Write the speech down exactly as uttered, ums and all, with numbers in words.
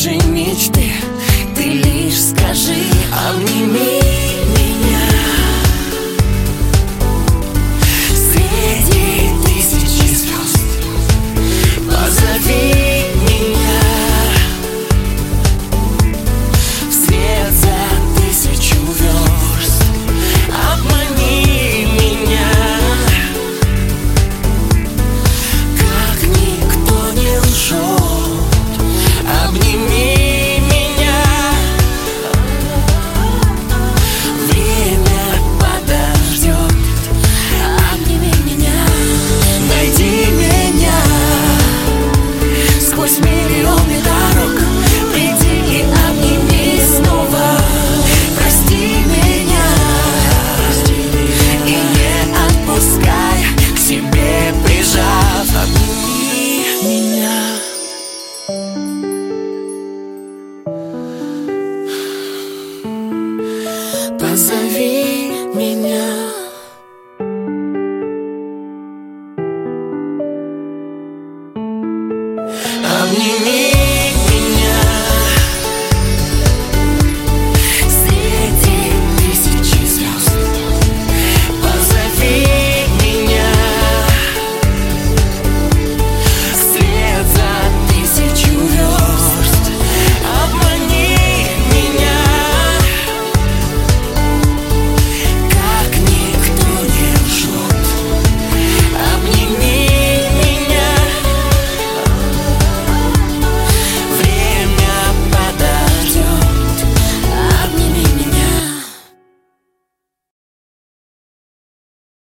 наши мечты. Ты лишь скажи, обними меня. Среди тысячи звезд позови меня. В свет за тысячу верст обмани меня. Как никто не лжет, обними меня. Время подождет, обними меня. Найди меня сквозь миллионы дорог. Приди и обними снова. Прости меня и не отпускай, к себе прижав. Обними меня. Позови меня. Обними